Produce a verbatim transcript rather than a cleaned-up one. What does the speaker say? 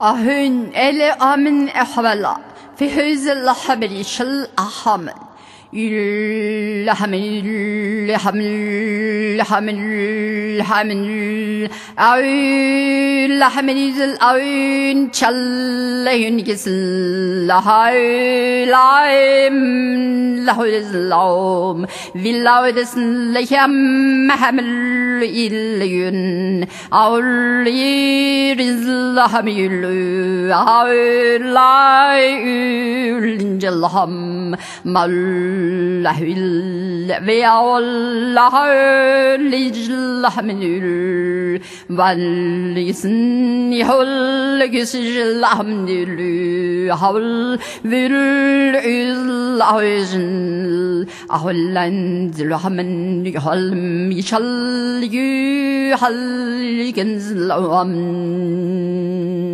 أهن إلى أمن أحولا في هذا الحمل شل أحمل الحمل الحمل الحمل الحمل أول حمل الأول شلين يسل هايلايم له الزلام villau dessen lecham hamel ilun aul yirizlahmil aulai uljalham malahil veaulahlijlahmil valisni holgisjlahmil haul vil izlahjn أهلاً زلهم يحلم يشل يحل ينزل